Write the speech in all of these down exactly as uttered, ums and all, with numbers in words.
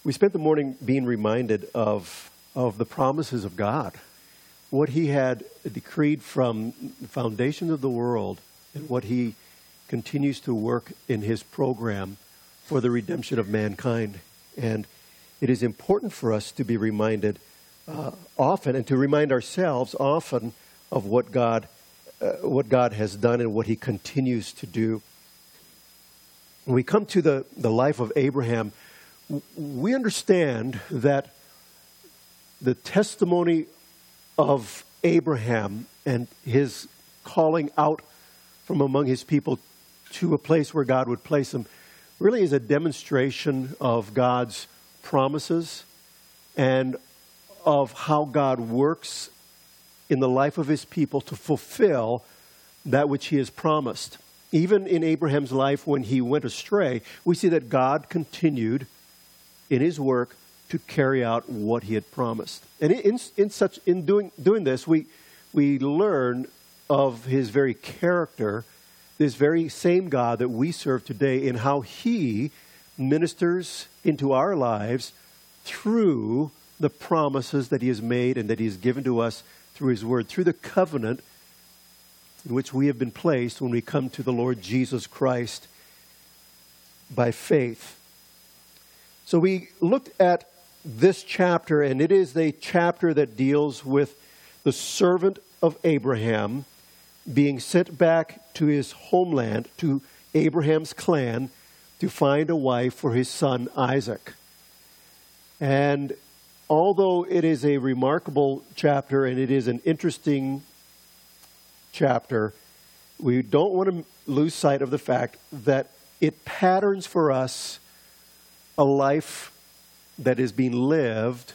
We spent the morning being reminded of, of the promises of God, what he had decreed from the foundation of the world, and what he continues to work in his program for the redemption of mankind. And it is important for us to be reminded uh, often, and to remind ourselves often of what God, uh, what God has done and what he continues to do. When we come to the, the life of Abraham, we understand that the testimony of Abraham and his calling out from among his people to a place where God would place him really is a demonstration of God's promises and of how God works in the life of his people to fulfill that which he has promised. Even in Abraham's life when he went astray, we see that God continued in his work to carry out what he had promised. And in, in such in doing doing this, we we learn of his very character, this very same God that we serve today, in how he ministers into our lives through the promises that he has made and that he has given to us through his word, through the covenant in which we have been placed when we come to the Lord Jesus Christ by faith. So we looked at this chapter, and it is a chapter that deals with the servant of Abraham being sent back to his homeland, to Abraham's clan, to find a wife for his son Isaac. And although it is a remarkable chapter and it is an interesting chapter, we don't want to lose sight of the fact that it patterns for us a life that is being lived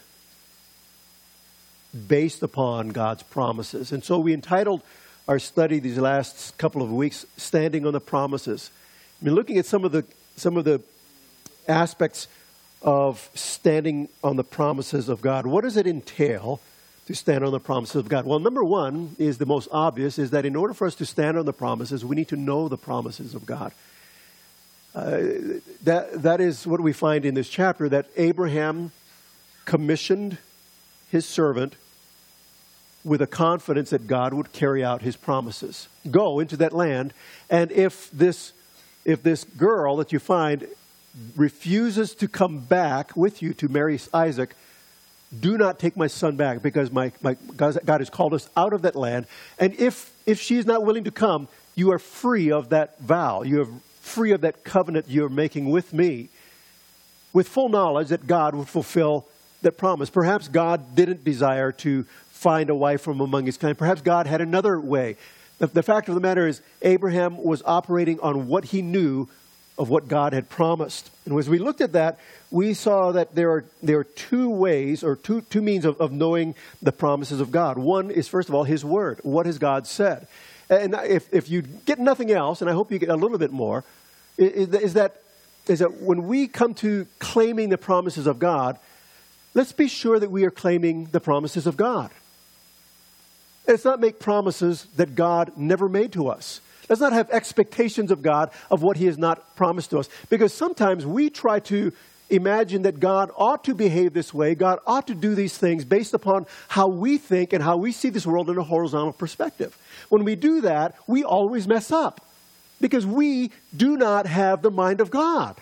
based upon God's promises. And so we entitled our study these last couple of weeks, Standing on the Promises. I mean, looking at some of the some of the aspects of standing on the promises of God. What does it entail to stand on the promises of God? Well, number one is the most obvious, is that in order for us to stand on the promises, we need to know the promises of God. Uh, that that is what we find in this chapter, that Abraham commissioned his servant with a confidence that God would carry out his promises. Go into that land, and if this if this girl that you find refuses to come back with you to marry Isaac, do not take my son back, because my, my God, God has called us out of that land. And if if she is not willing to come, you are free of that vow. You are free of that covenant you're making with me, with full knowledge that God would fulfill that promise. Perhaps God didn't desire to find a wife from among his kind. Perhaps God had another way. The, the fact of the matter is, Abraham was operating on what he knew of what God had promised. And as we looked at that, we saw that there are there are two ways, or two two means of, of knowing the promises of God. One is, first of all, his word. What has God said? And if, if you get nothing else, and I hope you get a little bit more, is, is that is that when we come to claiming the promises of God, let's be sure that we are claiming the promises of God. Let's not make promises that God never made to us. Let's not have expectations of God of what he has not promised to us. Because sometimes we try to imagine that God ought to behave this way, God ought to do these things based upon how we think and how we see this world in a horizontal perspective. When we do that, we always mess up, because we do not have the mind of God.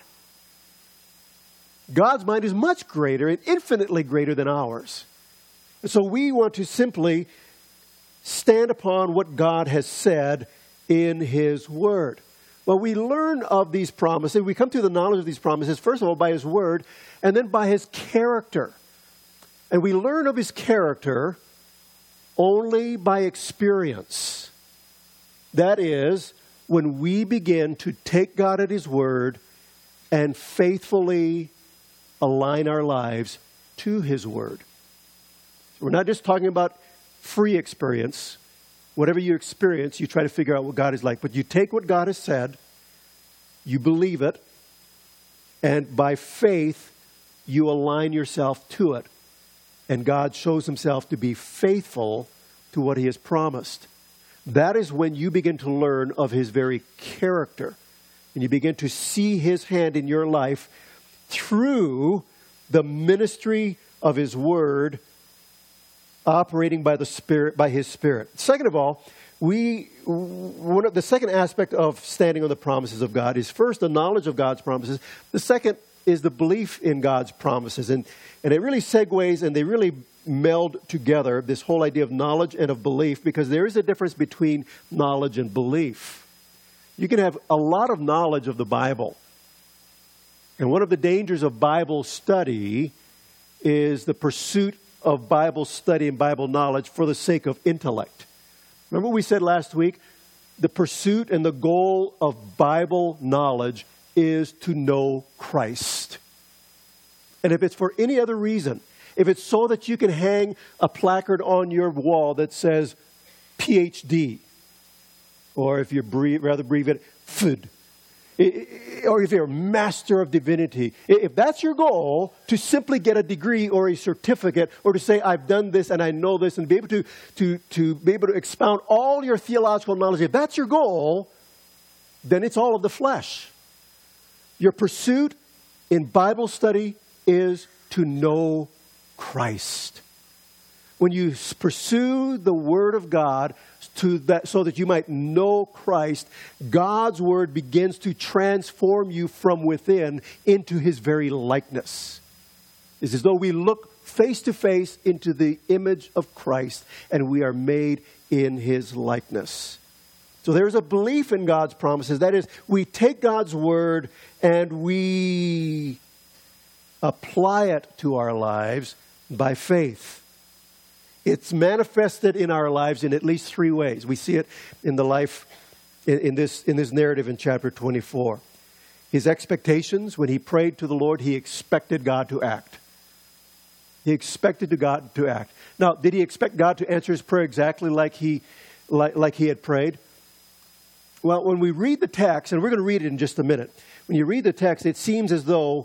God's mind is much greater and infinitely greater than ours. And so we want to simply stand upon what God has said in his word. Well, we learn of these promises. We come to the knowledge of these promises, first of all, by his word, and then by his character. And we learn of his character only by experience. That is, when we begin to take God at his word and faithfully align our lives to his word. We're not just talking about free experience. Whatever you experience, you try to figure out what God is like. But you take what God has said, you believe it, and by faith, you align yourself to it. And God shows himself to be faithful to what he has promised. That is when you begin to learn of his very character. And you begin to see his hand in your life through the ministry of His Word operating by the Spirit, by His Spirit. Second of all, we one of the second aspect of standing on the promises of God is first the knowledge of God's promises. The second is the belief in God's promises. And, and it really segues and they really meld together this whole idea of knowledge and of belief, because there is a difference between knowledge and belief. You can have a lot of knowledge of the Bible. And one of the dangers of Bible study is the pursuit of Bible study and Bible knowledge for the sake of intellect. Remember what we said last week? The pursuit and the goal of Bible knowledge is to know Christ. And if it's for any other reason, if it's so that you can hang a placard on your wall that says P H D, or if you rather abbreviate it, F U D, or if you're a Master of Divinity, if that's your goal, to simply get a degree or a certificate, or to say, I've done this and I know this, and be able to, to, to be able to expound all your theological knowledge, if that's your goal, then it's all of the flesh. Your pursuit in Bible study is to know Christ. When you pursue the Word of God to that, so that you might know Christ, God's Word begins to transform you from within into His very likeness. It's as though we look face to face into the image of Christ and we are made in His likeness. So there's a belief in God's promises. That is, we take God's Word and we apply it to our lives by faith. It's manifested in our lives in at least three ways. We see it in the life, in, in this in this narrative in chapter twenty-four. His expectations, when he prayed to the Lord, he expected God to act. He expected to God to act. Now, did he expect God to answer his prayer exactly like he, like, like he had prayed? Well, when we read the text, and we're going to read it in just a minute. When you read the text, it seems as though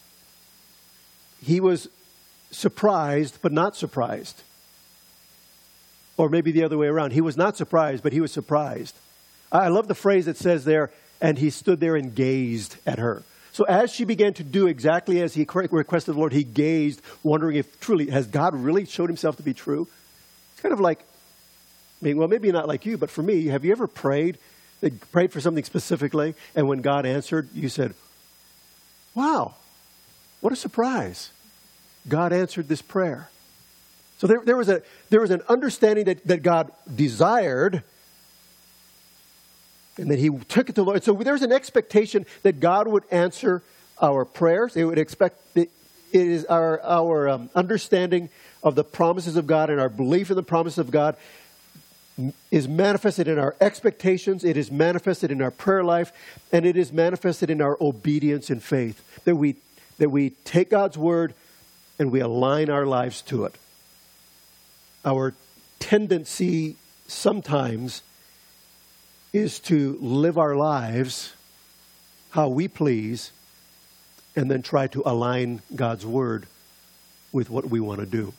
he was surprised, but not surprised. Or maybe the other way around. He was not surprised, but he was surprised. I love the phrase that says there, and he stood there and gazed at her. So as she began to do exactly as he requested the Lord, he gazed, wondering if truly, has God really showed himself to be true? It's kind of like, I mean, well, maybe not like you, but for me, have you ever prayed, prayed for something specifically, and when God answered, you said, wow, what a surprise. God answered this prayer. So there, there was a there was an understanding that, that God desired, and that he took it to the Lord. So there was an expectation that God would answer our prayers. It would expect it, it is our our um, understanding of the promises of God and our belief in the promises of God is manifested in our expectations. It is manifested in our prayer life, and it is manifested in our obedience and faith. That we that we take God's word and we align our lives to it. Our tendency sometimes is to live our lives how we please and then try to align God's word with what we want to do.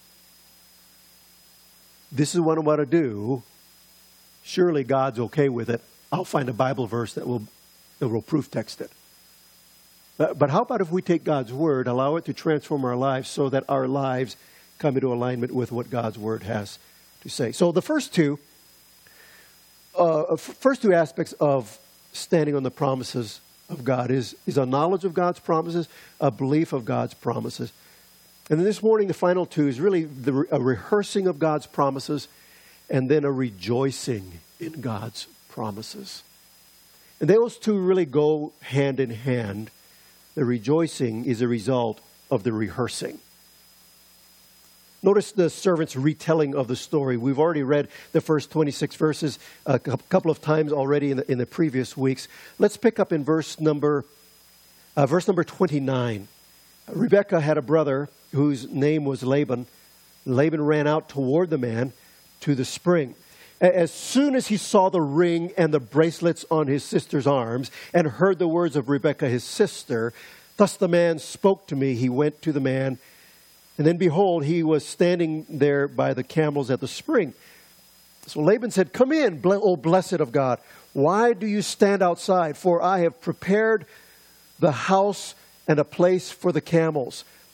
This is what I want to do. Surely God's okay with it. I'll find a Bible verse that will, that will proof text it. But, but how about if we take God's word, allow it to transform our lives so that our lives come into alignment with what God's word has to say. So the first two, uh, first two aspects of standing on the promises of God is, is a knowledge of God's promises, a belief of God's promises. And then this morning, the final two is really the, a rehearsing of God's promises and then a rejoicing in God's promises. And those two really go hand in hand. The rejoicing is a result of the rehearsing. Notice the servant's retelling of the story. We've already read the first twenty-six verses a couple of times already in the, in the previous weeks. Let's pick up in verse number, uh, verse number twenty-nine. Rebekah had a brother whose name was Laban. Laban ran out toward the man to the spring. As soon as he saw the ring and the bracelets on his sister's arms and heard the words of Rebekah, his sister, thus the man spoke to me. He went to the man. And then behold, he was standing there by the camels at the spring. So Laban said, come in, O blessed of God. Why do you stand outside? For I have prepared the house and a place for the camels.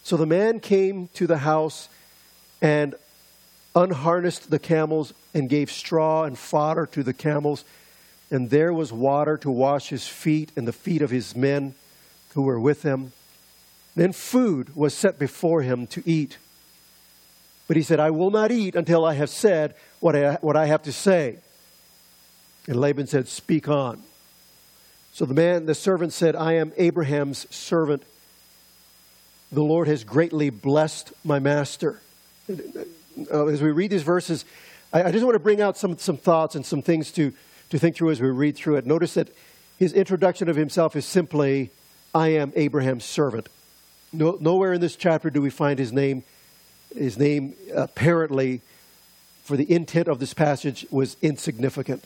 So the man came to the house and unharnessed the camels and gave straw and fodder to the camels. And there was water to wash his feet and the feet of his men who were with him. Then food was set before him to eat. But he said, I will not eat until I have said what I, what I have to say. And Laban said, speak on. So the man, the servant said, I am Abraham's servant. The Lord has greatly blessed my master. Uh, as we read these verses, I, I just want to bring out some, some thoughts and some things to, to think through as we read through it. Notice that his introduction of himself is simply, I am Abraham's servant. No, nowhere in this chapter do we find his name. His name apparently, for the intent of this passage, was insignificant.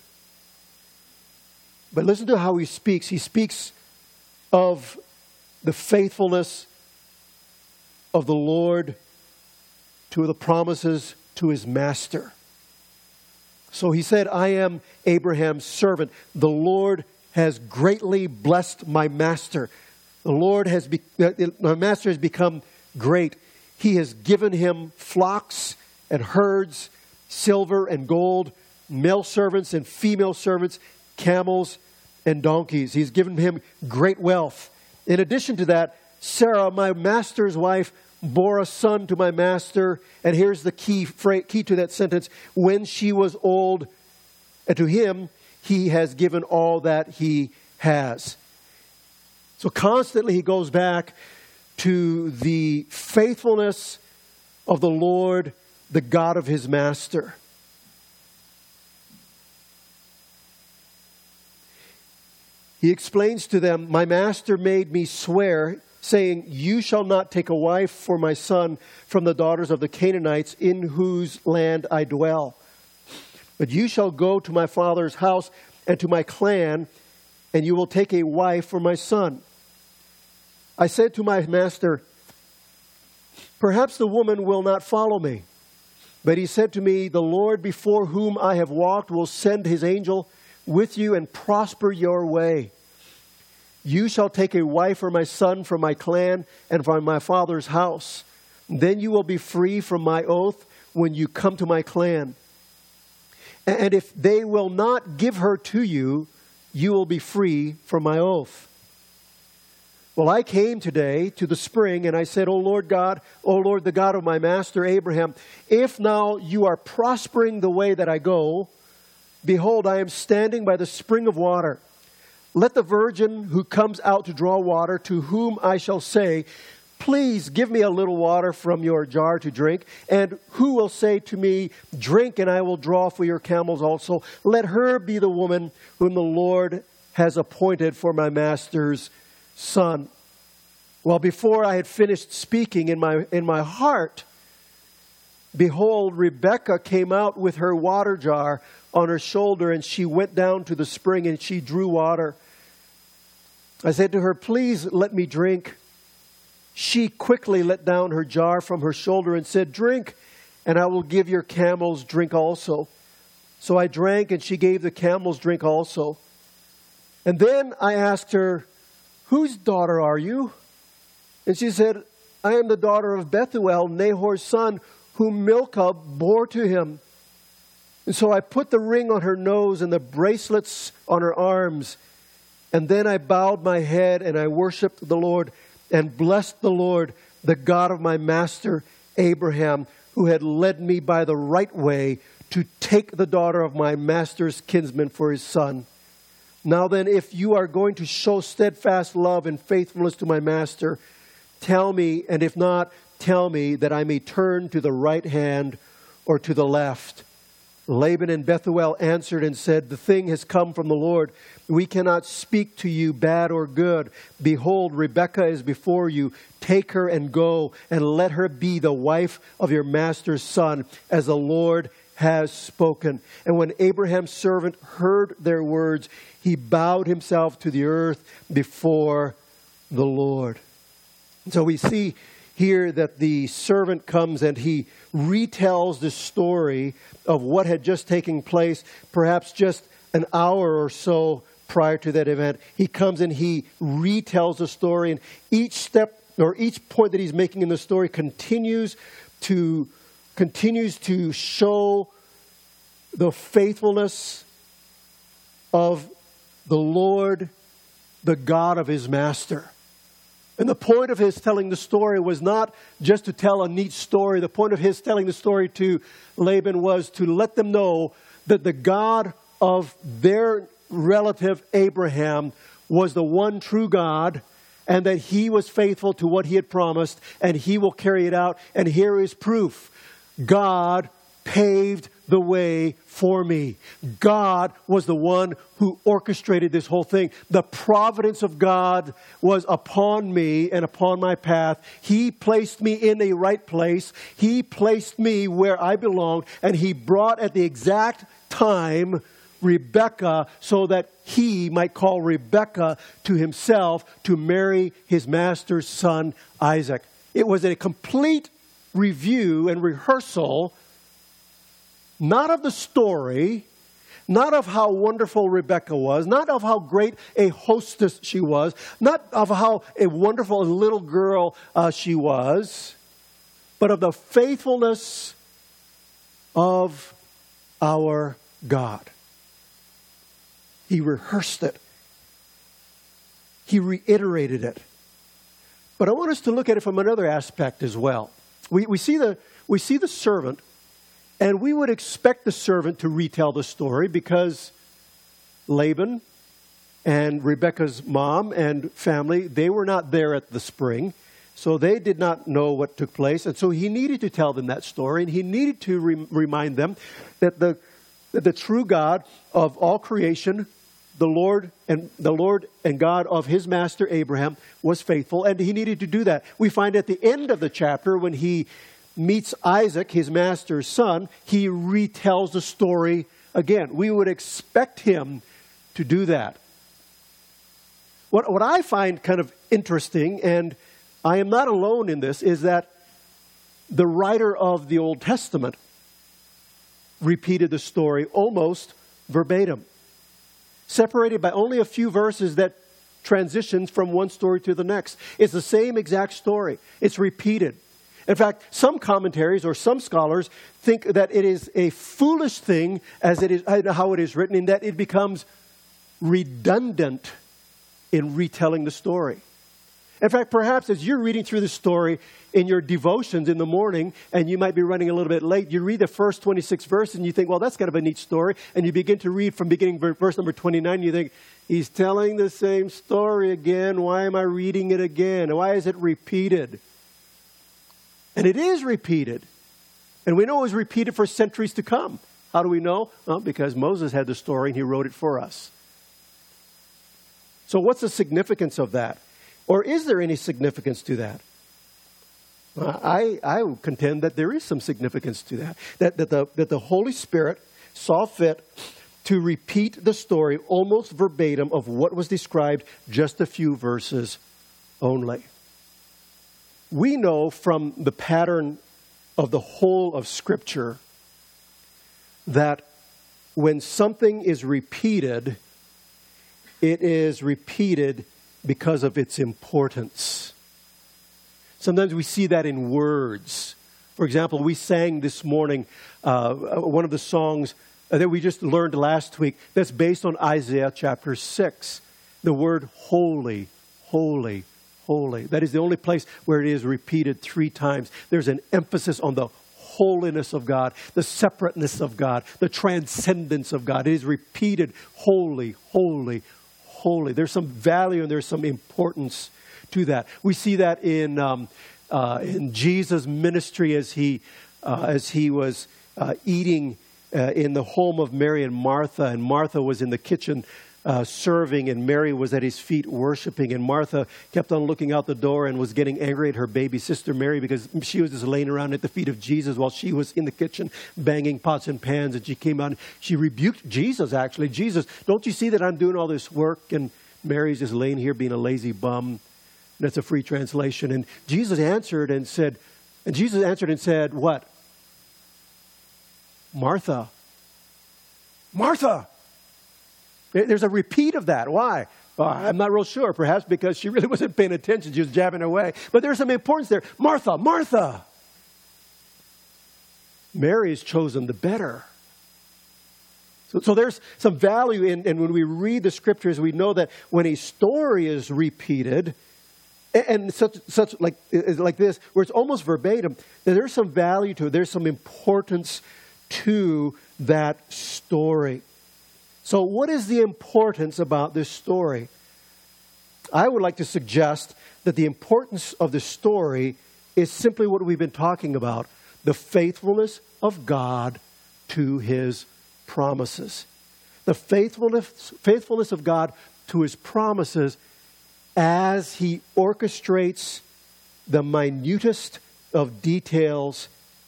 But listen to how he speaks. He speaks of the faithfulness of the Lord to the promises to his master. So he said, I am Abraham's servant. The Lord has greatly blessed my master. The Lord has, be- my master has become great. He has given him flocks and herds, silver and gold, male servants and female servants, camels and donkeys. He's given him great wealth. In addition to that, Sarah, my master's wife, bore a son to my master. And here's the key phrase, key to that sentence. When she was old, and to him, he has given all that he has. So constantly he goes back to the faithfulness of the Lord, the God of his master. He explains to them, my master made me swear, saying, you shall not take a wife for my son from the daughters of the Canaanites in whose land I dwell. But you shall go to my father's house and to my clan, and you will take a wife for my son. I said to my master, perhaps the woman will not follow me. But he said to me, the Lord before whom I have walked will send his angel with you and prosper your way. You shall take a wife for my son from my clan and from my father's house. Then you will be free from my oath when you come to my clan. And if they will not give her to you, you will be free from my oath. Well, I came today to the spring and I said, O Lord God, O Lord, the God of my master Abraham, if now you are prospering the way that I go, behold, I am standing by the spring of water. Let the virgin who comes out to draw water, to whom I shall say, please give me a little water from your jar to drink. And who will say to me, drink, and I will draw for your camels also. Let her be the woman whom the Lord has appointed for my master's son. Well, before I had finished speaking in my in my heart, behold, Rebekah came out with her water jar on her shoulder, and she went down to the spring and she drew water. I said to her, please let me drink. She quickly let down her jar from her shoulder and said, drink, and I will give your camels drink also. So I drank, and she gave the camels drink also. And then I asked her, whose daughter are you? And she said, I am the daughter of Bethuel, Nahor's son, whom Milcah bore to him. And so I put the ring on her nose and the bracelets on her arms. And then I bowed my head and I worshiped the Lord and blessed the Lord, the God of my master Abraham, who had led me by the right way to take the daughter of my master's kinsman for his son. Now then, if you are going to show steadfast love and faithfulness to my master, tell me, and if not, tell me that I may turn to the right hand or to the left. Laban and Bethuel answered and said, the thing has come from the Lord. We cannot speak to you bad or good. Behold, Rebekah is before you. Take her and go, and let her be the wife of your master's son, as the Lord has spoken. And when Abraham's servant heard their words, he bowed himself to the earth before the Lord. So we see here that the servant comes and he retells the story of what had just taken place, perhaps just an hour or so prior to that event. He comes and he retells the story, and each step or each point that he's making in the story continues to, continues to show the faithfulness of the Lord, the God of his master. And the point of his telling the story was not just to tell a neat story. The point of his telling the story to Laban was to let them know that the God of their relative Abraham was the one true God, and that he was faithful to what he had promised, and he will carry it out. And here is proof. God paved the way for me. God was the one who orchestrated this whole thing. The providence of God was upon me and upon my path. He placed me in a right place. He placed me where I belonged, and he brought at the exact time Rebekah so that he might call Rebekah to himself to marry his master's son, Isaac. It was a complete review and rehearsal, not of the story, not of how wonderful Rebekah was, not of how great a hostess she was, not of how a wonderful little girl uh, she was, but of the faithfulness of our God. He rehearsed it. He reiterated it. But I want us to look at it from another aspect as well. We, we see the, we see the servant, and we would expect the servant to retell the story because Laban and Rebekah's mom and family, they were not there at the spring. So they did not know what took place. And so he needed to tell them that story. And he needed to re- remind them that the, that the true God of all creation, the Lord and the Lord and God of his master Abraham, was faithful. And he needed to do that. We find at the end of the chapter when he meets Isaac, his master's son, he retells the story again. We would expect him to do that. What, what I find kind of interesting, and I am not alone in this, is that the writer of the Old Testament repeated the story almost verbatim, separated by only a few verses that transitions from one story to the next. It's the same exact story. It's repeated. In fact, some commentaries or some scholars think that it is a foolish thing as it is how it is written, in that it becomes redundant in retelling the story. In fact, perhaps as you're reading through the story in your devotions in the morning, and you might be running a little bit late, you read the first twenty-six verses and you think, well, that's kind of a neat story. And you begin to read from beginning verse number twenty-nine, and you think, he's telling the same story again. Why am I reading it again? Why is it repeated? And it is repeated. And we know it was repeated for centuries to come. How do we know? Well, because Moses had the story and he wrote it for us. So what's the significance of that? Or is there any significance to that? I, I would contend that there is some significance to that. That, that, the, that the Holy Spirit saw fit to repeat the story almost verbatim of what was described just a few verses only. We know from the pattern of the whole of Scripture that when something is repeated, it is repeated because of its importance. Sometimes we see that in words. For example, we sang this morning uh, one of the songs that we just learned last week that's based on Isaiah chapter six. The word holy, holy, holy. That is the only place where it is repeated three times. There's an emphasis on the holiness of God, the separateness of God, the transcendence of God. It is repeated, holy, holy, holy. There's some value and there's some importance to that. We see that in um, uh, in Jesus' ministry as he uh, as he was uh, eating uh, in the home of Mary and Martha, and Martha was in the kitchen uh, serving, and Mary was at his feet worshiping, and Martha kept on looking out the door and was getting angry at her baby sister Mary because she was just laying around at the feet of Jesus while she was in the kitchen banging pots and pans, and she came out and she rebuked Jesus actually. Jesus, don't you see that I'm doing all this work? And Mary's just laying here being a lazy bum. That's a free translation. And Jesus answered and said, and Jesus answered and said, what? Martha. Martha. There's a repeat of that. Why? Uh, I'm not real sure, perhaps because she really wasn't paying attention. She was jabbing away. But there's some importance there. Martha, Martha. Mary has chosen the better. So, so there's some value in, and when we read the scriptures, we know that when a story is repeated, and, and such such like like this, where it's almost verbatim, that there's some value to it. There's some importance to that story. So what is the importance about this story? I would like to suggest that the importance of the story is simply what we've been talking about, the faithfulness of God to His promises. The faithfulness, faithfulness of God to His promises as He orchestrates the minutest of details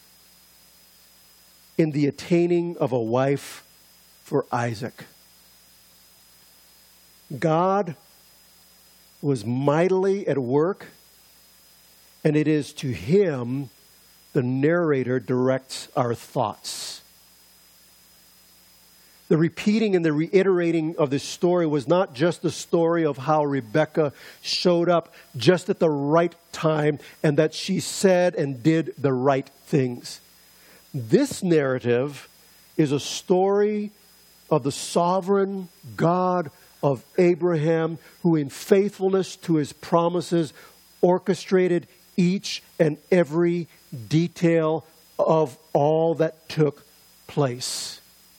in the attaining of a wife for Isaac. God was mightily at work, and it is to Him the narrator directs our thoughts. The repeating and the reiterating of this story was not just the story of how Rebekah showed up just at the right time and that she said and did the right things. This narrative is a story of the sovereign God of Abraham, who in faithfulness to His promises orchestrated each and every detail of all that took place.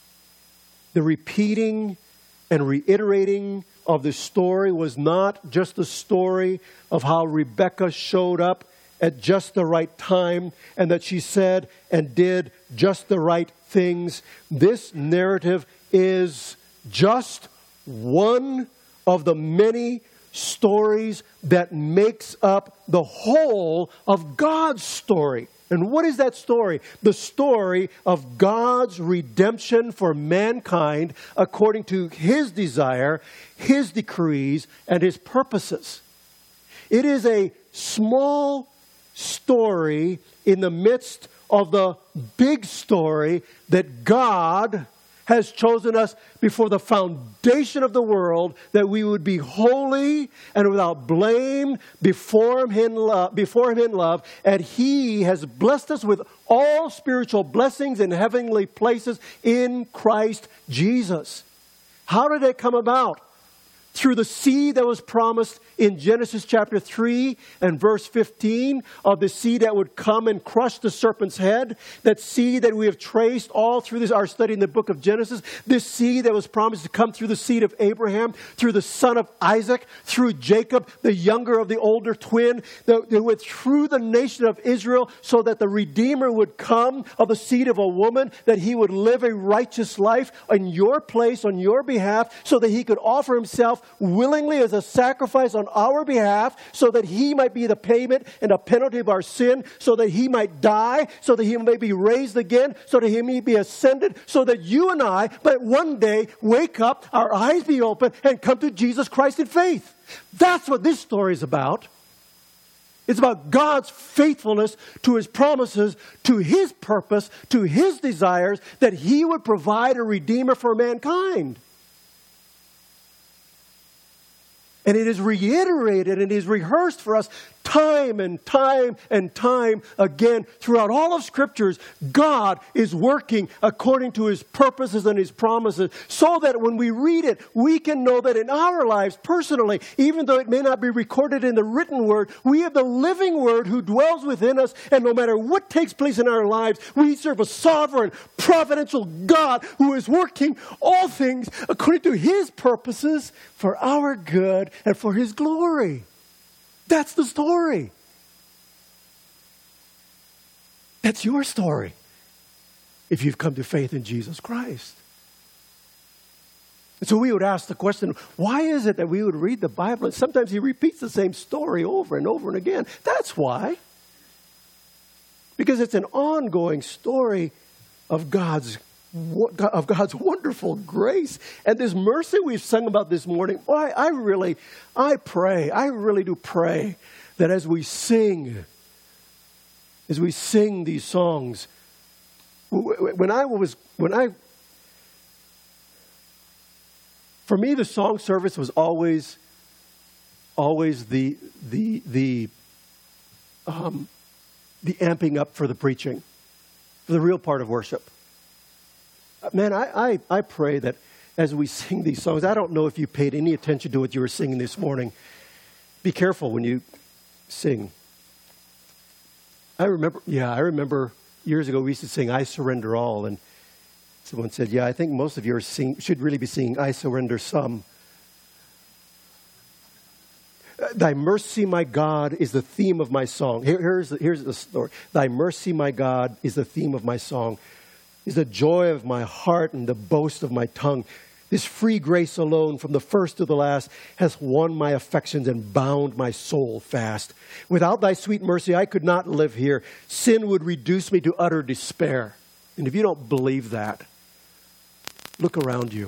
The repeating and reiterating of the story was not just the story of how Rebekah showed up at just the right time and that she said and did just the right things. This narrative is just one of the many stories that makes up the whole of God's story. And what is that story? The story of God's redemption for mankind according to His desire, His decrees, and His purposes. It is a small story in the midst of the big story that God has chosen us before the foundation of the world, that we would be holy and without blame before Him in love, before Him in love, and He has blessed us with all spiritual blessings in heavenly places in Christ Jesus. How did it come about? Through the seed that was promised in Genesis chapter three and verse fifteen, of the seed that would come and crush the serpent's head. That seed that we have traced all through this, our study in the book of Genesis. This seed that was promised to come through the seed of Abraham, through the son of Isaac, through Jacob, the younger of the older twin, that, that went through the nation of Israel, so that the Redeemer would come of the seed of a woman, that He would live a righteous life in your place, on your behalf, so that He could offer Himself willingly as a sacrifice on our behalf, so that He might be the payment and a penalty of our sin, so that He might die, so that He may be raised again, so that He may be ascended, so that you and I might one day wake up, our eyes be open, and come to Jesus Christ in faith. That's what this story is about. It's about God's faithfulness to His promises, to His purpose, to His desires, that He would provide a Redeemer for mankind. And it is reiterated and is rehearsed for us time and time and time again throughout all of Scriptures. God is working according to His purposes and His promises, so that when we read it, we can know that in our lives personally, even though it may not be recorded in the written word, we have the living Word who dwells within us, and no matter what takes place in our lives, we serve a sovereign, providential God who is working all things according to His purposes for our good and for His glory. That's the story. That's your story if you've come to faith in Jesus Christ. And so we would ask the question, why is it that we would read the Bible and sometimes He repeats the same story over and over and again? That's why. Because it's an ongoing story of God's of God's wonderful grace and this mercy we've sung about this morning. Boy, I really, I pray, I really do pray that as we sing, as we sing these songs, when I was, when I, For me, the song service was always, always the the the um, the amping up for the preaching, for the real part of worship. Man, I, I, I pray that as we sing these songs, I don't know if you paid any attention to what you were singing this morning. Be careful when you sing. I remember, yeah, I remember years ago we used to sing "I Surrender All," and someone said, "Yeah, I think most of you are sing, should really be singing "I Surrender Some." Thy mercy, my God, is the theme of my song. Here, here's, the, here's the story. Thy mercy, my God, is the theme of my song, is the joy of my heart and the boast of my tongue. This free grace alone, from the first to the last, has won my affections and bound my soul fast. Without thy sweet mercy, I could not live here. Sin would reduce me to utter despair. And if you don't believe that, look around you.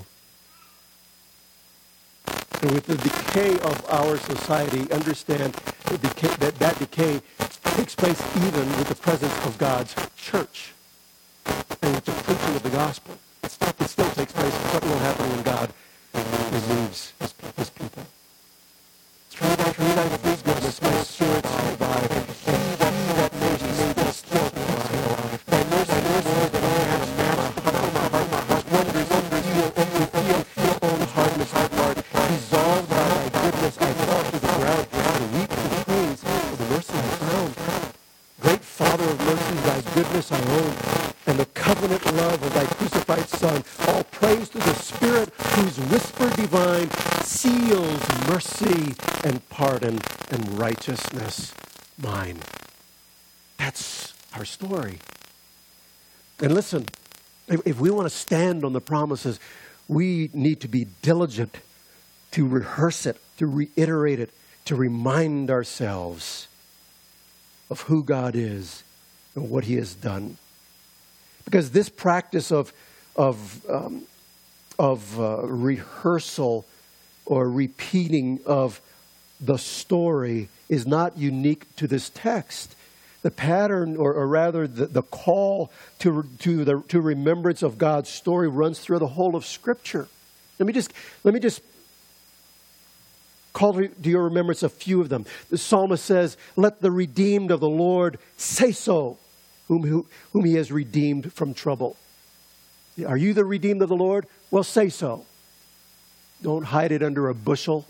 And with the decay of our society, understand that, decay, that that decay takes place even with the presence of God's church and with the preaching of the gospel. It still, it still takes place. Something will happen when God removes his, his people. Through thy, through thy free goodness, my spirit survive. And he that, he that knows me may be still alive. Thy mercy, mercy, that I have matched my heart, my heart, my heart. Wonders, wonders, feel, only feel, feel own hardness, heart, heart. Dissolved by thy goodness, I fall to the ground, and weep in praise for the mercy I found. Great Father of mercy, thy goodness I own, and the covenant love of thy crucified Son. All praise to the Spirit, whose whisper divine seals mercy and pardon and righteousness mine. That's our story. And listen, if, if we want to stand on the promises, we need to be diligent to rehearse it, to reiterate it, to remind ourselves of who God is and what he has done. Because this practice of, of, um, of uh, rehearsal or repeating of the story is not unique to this text. The pattern, or, or rather the, the call to, to, the, to remembrance of God's story runs through the whole of Scripture. Let me just, let me just call to your remembrance a few of them. The psalmist says, "Let the redeemed of the Lord say so, whom, who, whom he has redeemed from trouble." Are you the redeemed of the Lord? Well, say so. Don't hide it under a bushel.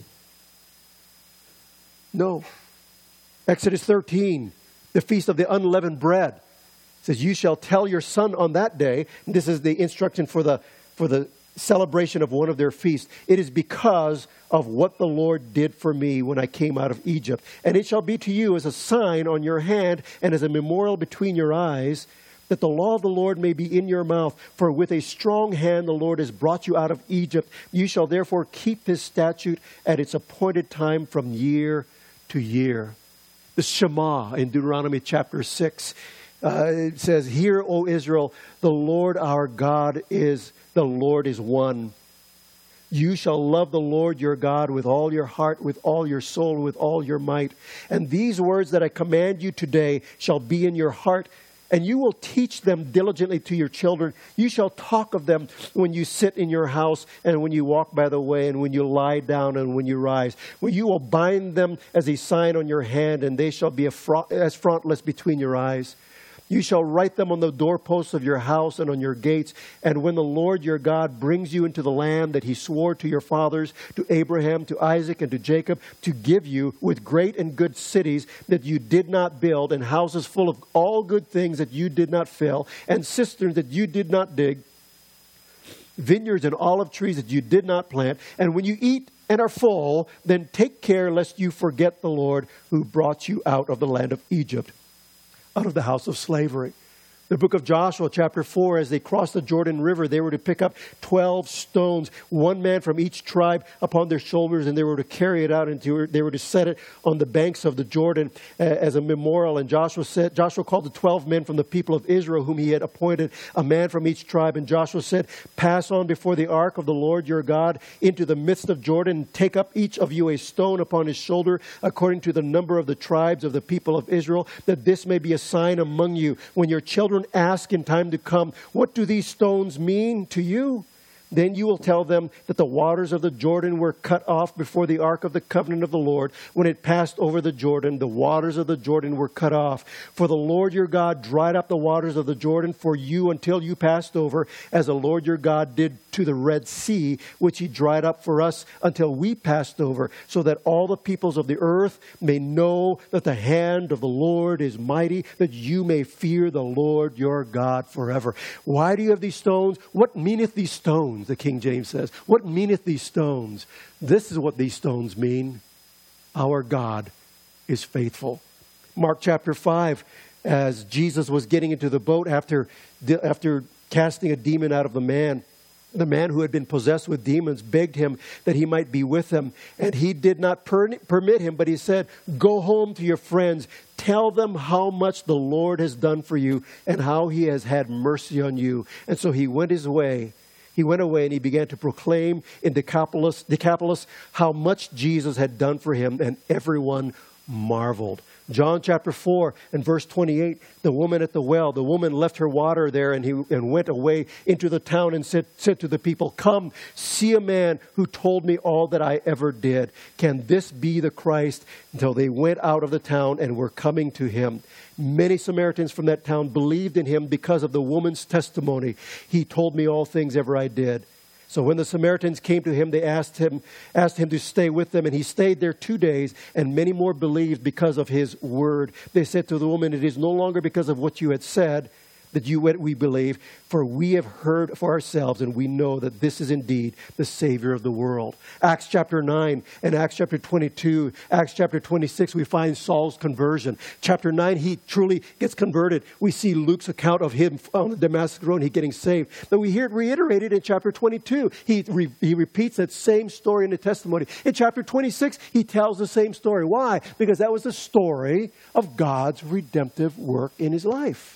No. Exodus thirteen, the feast of the unleavened bread, says, "You shall tell your son on that day," and this is the instruction for the for the celebration of one of their feasts, "It is because of what the Lord did for me when I came out of Egypt. And it shall be to you as a sign on your hand and as a memorial between your eyes, that the law of the Lord may be in your mouth. For with a strong hand the Lord has brought you out of Egypt. You shall therefore keep his statute at its appointed time from year to year." The Shema in Deuteronomy chapter six, uh, it says, "Hear, O Israel, the Lord our God is the Lord is one. You shall love the Lord your God with all your heart, with all your soul, with all your might. And these words that I command you today shall be in your heart, and you will teach them diligently to your children. You shall talk of them when you sit in your house, and when you walk by the way, and when you lie down, and when you rise. When you will bind them as a sign on your hand, and they shall be a front, as frontlets between your eyes. You shall write them on the doorposts of your house and on your gates. And when the Lord your God brings you into the land that he swore to your fathers, to Abraham, to Isaac, and to Jacob, to give you with great and good cities that you did not build, and houses full of all good things that you did not fill, and cisterns that you did not dig, vineyards and olive trees that you did not plant. And when you eat and are full, then take care lest you forget the Lord who brought you out of the land of Egypt, out of the house of slavery." The book of Joshua, chapter four, as they crossed the Jordan River, they were to pick up twelve stones, one man from each tribe upon their shoulders, and they were to carry it out, and they were to set it on the banks of the Jordan uh, as a memorial. And Joshua said, Joshua called the twelve men from the people of Israel, whom he had appointed, a man from each tribe. And Joshua said, "Pass on before the ark of the Lord your God into the midst of Jordan, and take up each of you a stone upon his shoulder, according to the number of the tribes of the people of Israel, that this may be a sign among you. When your children ask in time to come, 'What do these stones mean to you?' Then you will tell them that the waters of the Jordan were cut off before the ark of the covenant of the Lord. When it passed over the Jordan, the waters of the Jordan were cut off. For the Lord your God dried up the waters of the Jordan for you until you passed over, as the Lord your God did to the Red Sea, which he dried up for us until we passed over, so that all the peoples of the earth may know that the hand of the Lord is mighty, that you may fear the Lord your God forever. Why do you have these stones? What meaneth these stones? The King James says, what meaneth these stones? This is what these stones mean. Our God is faithful. Mark chapter five, as Jesus was getting into the boat after, after casting a demon out of the man, the man who had been possessed with demons begged him that he might be with them. And he did not per- permit him, but he said, go home to your friends. Tell them how much the Lord has done for you and how he has had mercy on you. And so he went his way. He went away and he began to proclaim in Decapolis, Decapolis how much Jesus had done for him, and everyone marveled. John chapter four and verse twenty-eight, the woman at the well, the woman left her water there and he and went away into the town and said, said to the people, come, see a man who told me all that I ever did. Can this be the Christ? Until they went out of the town and were coming to him. Many Samaritans from that town believed in him because of the woman's testimony. He told me all things ever I did. So when the Samaritans came to him, they asked him, asked him to stay with them. And he stayed there two days, and many more believed because of his word. They said to the woman, it is no longer because of what you had said that you we believe, for we have heard for ourselves, and we know that this is indeed the Savior of the world. Acts chapter nine and Acts chapter twenty-two, Acts chapter twenty-six, we find Saul's conversion. Chapter nine, he truly gets converted. We see Luke's account of him on the Damascus road, he getting saved. But we hear it reiterated in chapter twenty-two. He, re, he repeats that same story in the testimony. In chapter twenty-six, he tells the same story. Why? Because that was the story of God's redemptive work in his life.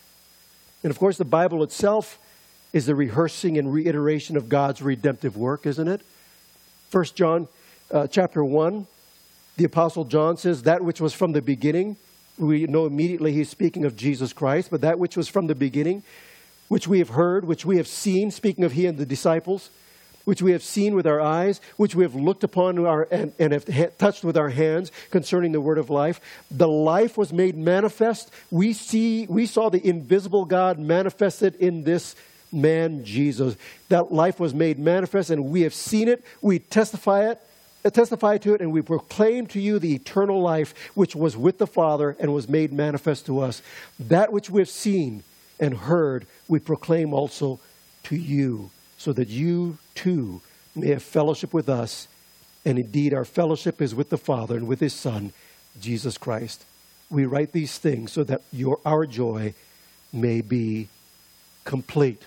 And of course, the Bible itself is the rehearsing and reiteration of God's redemptive work, isn't it? First John uh, chapter one, the Apostle John says, that which was from the beginning, we know immediately he's speaking of Jesus Christ, but that which was from the beginning, which we have heard, which we have seen, speaking of he and the disciples, which we have seen with our eyes, which we have looked upon our, and, and have ha- touched with our hands concerning the word of life. The life was made manifest. We see, we saw the invisible God manifested in this man, Jesus. That life was made manifest, and we have seen it. We testify it, uh, testify to it, and we proclaim to you the eternal life which was with the Father and was made manifest to us. That which we have seen and heard, we proclaim also to you, so that you too may have fellowship with us. And indeed, our fellowship is with the Father and with his Son, Jesus Christ. We write these things so that your our joy may be complete.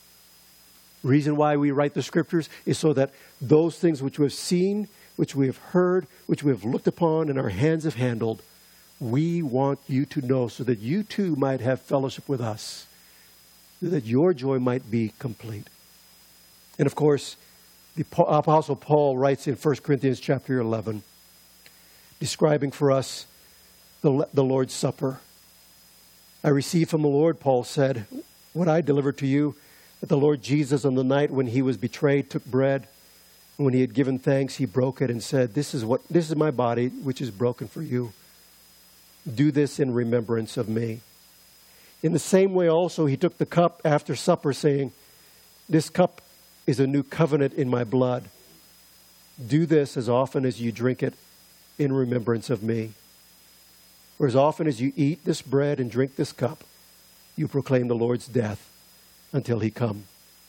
Reason why we write the scriptures is so that those things which we have seen, which we have heard, which we have looked upon and our hands have handled, we want you to know, so that you too might have fellowship with us, so that your joy might be complete. And of course, the Apostle Paul writes in First Corinthians chapter eleven, describing for us the, the Lord's Supper. I received from the Lord, Paul said, what I delivered to you, that the Lord Jesus on the night when he was betrayed took bread. And when he had given thanks, he broke it and said, this is what this is my body, which is broken for you. Do this in remembrance of me. In the same way also, he took the cup after supper, saying, this cup is a new covenant in my blood. Do this as often as you drink it in remembrance of me. For as often as you eat this bread and drink this cup, you proclaim the Lord's death until he come.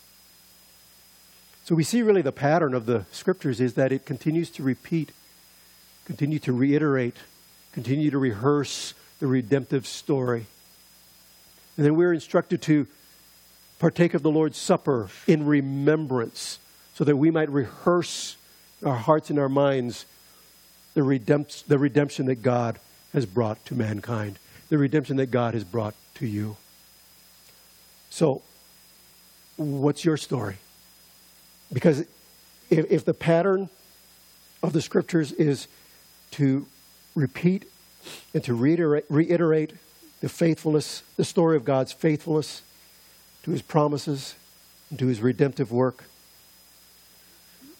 So we see really the pattern of the scriptures is that it continues to repeat, continue to reiterate, continue to rehearse the redemptive story. And then we're instructed to partake of the Lord's Supper in remembrance, so that we might rehearse our hearts and our minds the, redemp- the redemption that God has brought to mankind, the redemption that God has brought to you. So, what's your story? Because if, if the pattern of the scriptures is to repeat and to reiterate, reiterate the faithfulness, the story of God's faithfulness to his promises and to his redemptive work,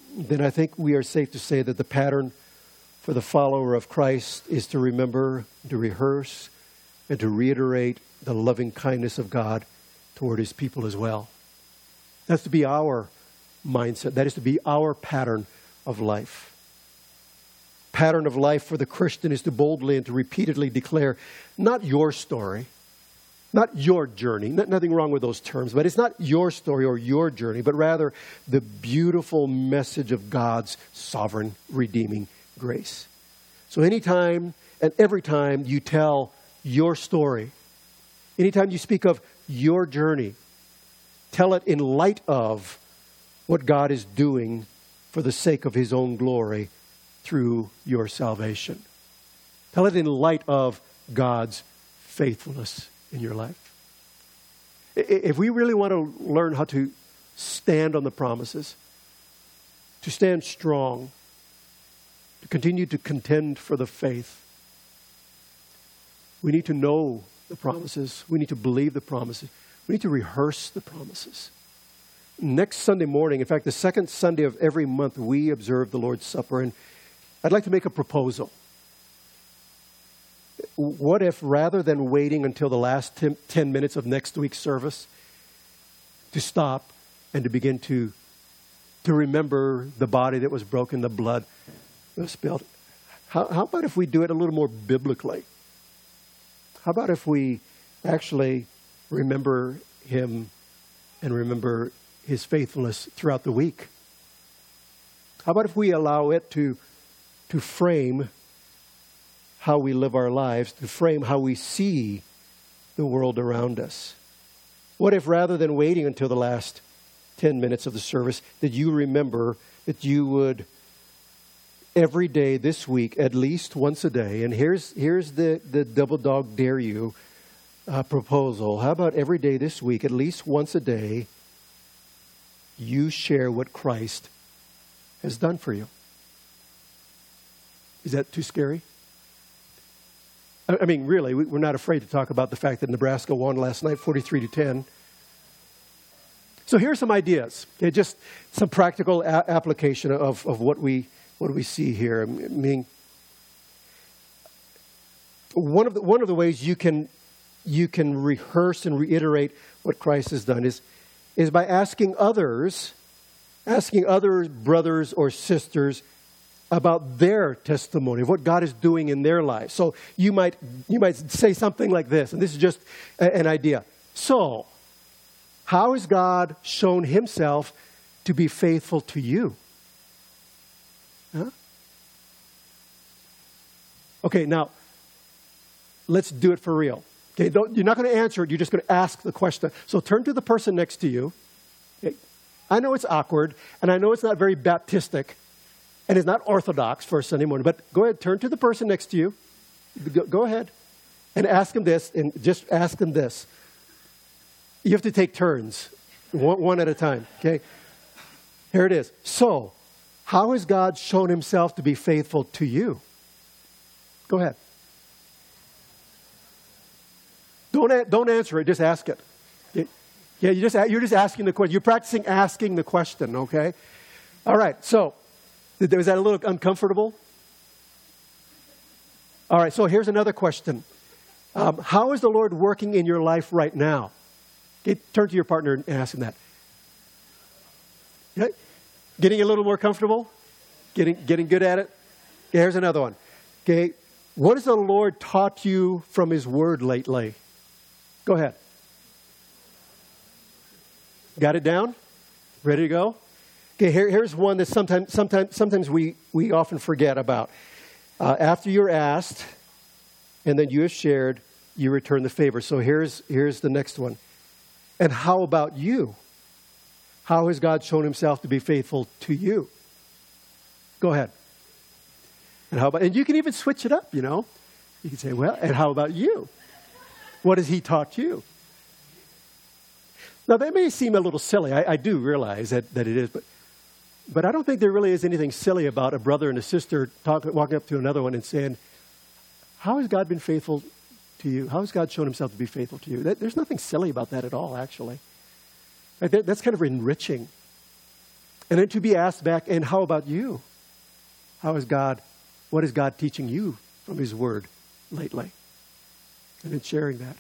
then I think we are safe to say that the pattern for the follower of Christ is to remember, to rehearse, and to reiterate the loving kindness of God toward his people as well. That's to be our mindset. That is to be our pattern of life. Pattern of life for the Christian is to boldly and to repeatedly declare not your story, not your journey, not, nothing wrong with those terms, but it's not your story or your journey, but rather the beautiful message of God's sovereign, redeeming grace. So anytime and every time you tell your story, anytime you speak of your journey, tell it in light of what God is doing for the sake of his own glory through your salvation. Tell it in light of God's faithfulness in your life. If we really want to learn how to stand on the promises, to stand strong, to continue to contend for the faith, we need to know the promises. We need to believe the promises. We need to rehearse the promises. Next Sunday morning, in fact, the second Sunday of every month, we observe the Lord's Supper. And I'd like to make a proposal. What if, rather than waiting until the last ten, ten minutes of next week's service to stop and to begin to, to remember the body that was broken, the blood that was spilled, how, how about if we do it a little more biblically? How about if we actually remember him and remember his faithfulness throughout the week? How about if we allow it to, to frame how we live our lives, to frame how we see the world around us? What if, rather than waiting until the last ten minutes of the service, that you remember that you would every day this week, at least once a day, and here's here's the, the double dog dare you uh, proposal. How about every day this week, at least once a day, you share what Christ has done for you? Is that too scary? I, I mean, really, we, we're not afraid to talk about the fact that Nebraska won last night, forty-three to ten. So here are some ideas. Okay, just some practical a- application of, of what we what do we see here. I mean, one of the one of the ways you can you can rehearse and reiterate what Christ has done is is by asking others, asking other brothers or sisters about their testimony of what God is doing in their lives. So you might you might say something like this, and this is just a, an idea. So, how has God shown himself to be faithful to you? Huh? Okay, now, let's do it for real. Okay, don't, you're not going to answer it. You're just going to ask the question. So turn to the person next to you. Okay. I know it's awkward, and I know it's not very Baptistic, and it's not orthodox for a Sunday morning, but go ahead, turn to the person next to you. Go, go ahead and ask them this, and just ask them this. You have to take turns, one, one at a time, okay? Here it is. So, how has God shown himself to be faithful to you? Go ahead. Don't, don't answer it, just ask it. Yeah, you just, you're just asking the question. You're practicing asking the question, okay? All right, so, was that a little uncomfortable? All right, so here's another question. Um, how is the Lord working in your life right now? Okay, turn to your partner and ask him that. Okay. Getting a little more comfortable? Getting getting good at it? Okay, here's another one. Okay, what has the Lord taught you from his word lately? Go ahead. Got it down? Ready to go? Okay, here, here's one that sometimes sometimes sometimes we, we often forget about. Uh, after you're asked, and then you have shared, you return the favor. So here's here's the next one. And how about you? How has God shown himself to be faithful to you? Go ahead. And how about, and you can even switch it up, you know. You can say, well, and how about you? What has he taught you? Now, that may seem a little silly. I, I do realize that, that it is, but but I don't think there really is anything silly about a brother and a sister talk, walking up to another one and saying, how has God been faithful to you? How has God shown himself to be faithful to you? That, there's nothing silly about that at all, actually. That, that's kind of enriching. And then to be asked back, and how about you? How is God, what is God teaching you from His Word lately? And then sharing that.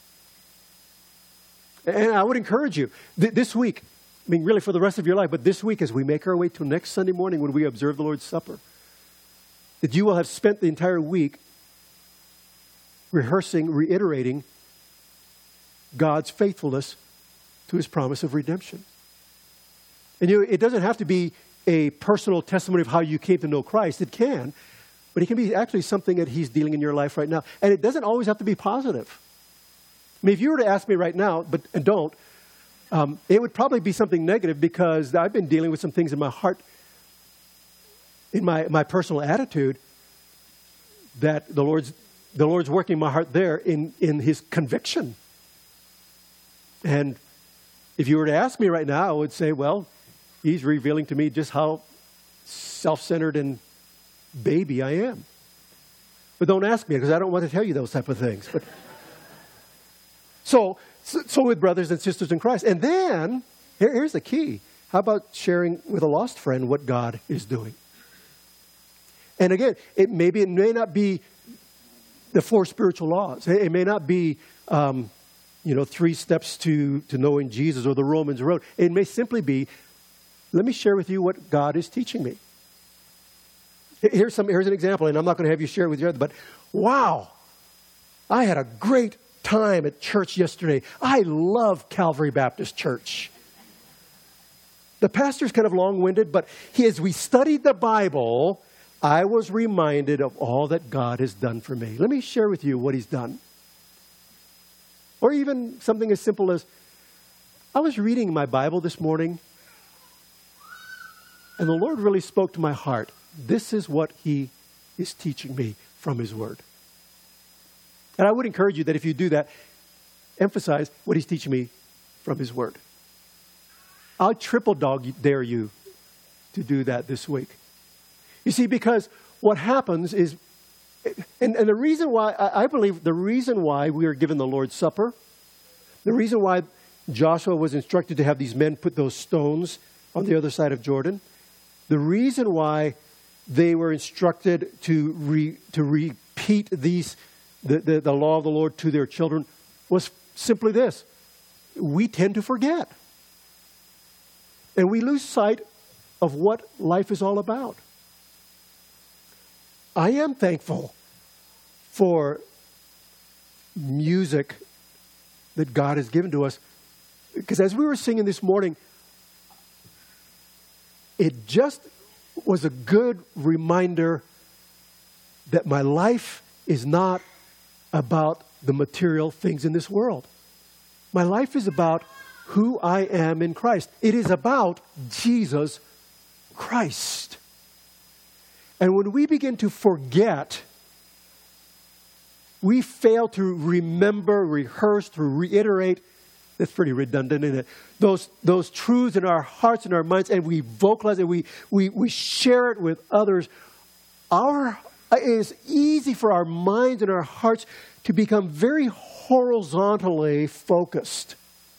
And I would encourage you, th- this week, I mean, really for the rest of your life, but this week as we make our way to next Sunday morning when we observe the Lord's Supper, that you will have spent the entire week rehearsing, reiterating God's faithfulness to His promise of redemption. And you know, it doesn't have to be a personal testimony of how you came to know Christ. It can, but it can be actually something that He's dealing in your life right now. And it doesn't always have to be positive. I mean, if you were to ask me right now, but and don't, um, it would probably be something negative because I've been dealing with some things in my heart, in my, my personal attitude, that the Lord's the Lord's working in my heart there in, in His conviction. And if you were to ask me right now, I would say, well, He's revealing to me just how self-centered and baby I am. But don't ask me because I don't want to tell you those type of things. But so, so with brothers and sisters in Christ. And then, here, here's the key. How about sharing with a lost friend what God is doing? And again, it maybe it may not be the four spiritual laws. It, it may not be, um, you know, three steps to, to knowing Jesus or the Romans road. It may simply be, let me share with you what God is teaching me. Here's some. Here's an example, and I'm not going to have you share it with your other, but wow, I had a great time at church yesterday. I love Calvary Baptist Church. The pastor's kind of long-winded, but he, as we studied the Bible, I was reminded of all that God has done for me. Let me share with you what He's done. Or even something as simple as, I was reading my Bible this morning, and the Lord really spoke to my heart. This is what He is teaching me from His Word. And I would encourage you that if you do that, emphasize what He's teaching me from His Word. I'll triple dog dare you to do that this week. You see, because what happens is, and, and the reason why, I, I believe the reason why we are given the Lord's Supper, the reason why Joshua was instructed to have these men put those stones on the other side of Jordan, the reason why they were instructed to re, to repeat these the, the, the law of the Lord to their children was simply this. We tend to forget. And we lose sight of what life is all about. I am thankful for music that God has given to us. Because as we were singing this morning, it just was a good reminder that my life is not about the material things in this world. My life is about who I am in Christ. It is about Jesus Christ. And when we begin to forget, we fail to remember, rehearse, to reiterate. That's pretty redundant, isn't it? Those, those truths in our hearts and our minds, and we vocalize it, we, we, we share it with others. Our, it is easy for our minds and our hearts to become very horizontally focused.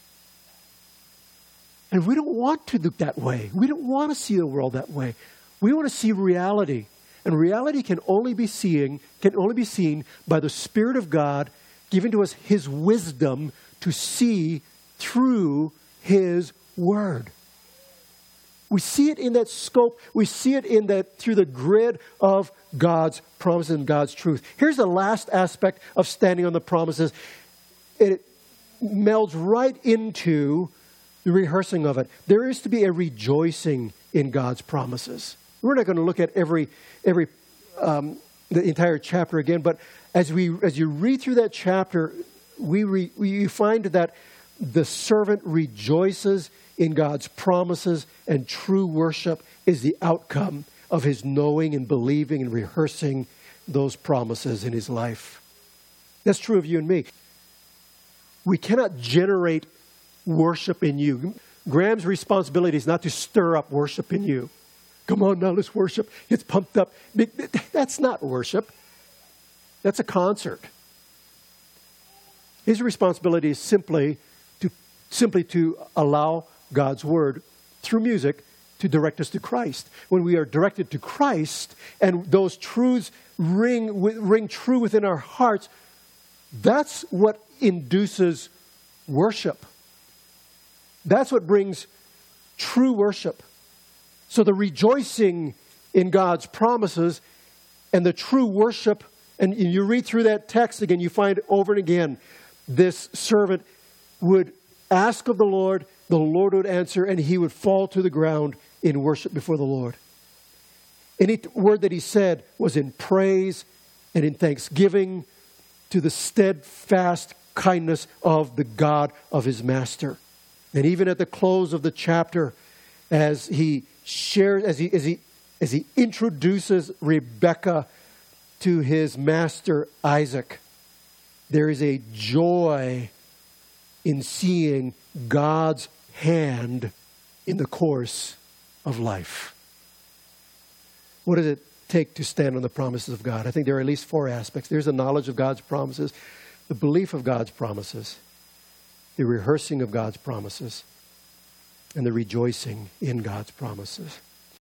And we don't want to look that way. We don't want to see the world that way. We want to see reality. And reality can only be seeing, can only be seen by the Spirit of God giving to us His wisdom to see through His Word. We see it in that scope. We see it in that through the grid of God's promises and God's truth. Here's the last aspect of standing on the promises. It melds right into the rehearsing of it. There is to be a rejoicing in God's promises. We're not going to look at every every um, the entire chapter again, but as we as you read through that chapter, we, re, we you find that the servant rejoices in God's promises, and true worship is the outcome of his knowing and believing and rehearsing those promises in his life. That's true of you and me. We cannot generate worship in you. Graham's responsibility is not to stir up worship in you. Come on now, let's worship. It's pumped up. That's not worship. That's a concert. His responsibility is simply to simply to allow God's word through music to direct us to Christ. When we are directed to Christ and those truths ring, ring true within our hearts, that's what induces worship. That's what brings true worship. So the rejoicing in God's promises and the true worship, and you read through that text again, you find over and again, this servant would ask of the Lord, the Lord would answer, and he would fall to the ground in worship before the Lord. Any word that he said was in praise and in thanksgiving to the steadfast kindness of the God of his master. And even at the close of the chapter, as he shares, as he, as he, as he introduces Rebekah to his master Isaac, there is a joy in seeing God's hand in the course of life. What does it take to stand on the promises of God? I think there are at least four aspects. There's the knowledge of God's promises, the belief of God's promises, the rehearsing of God's promises, and the rejoicing in God's promises.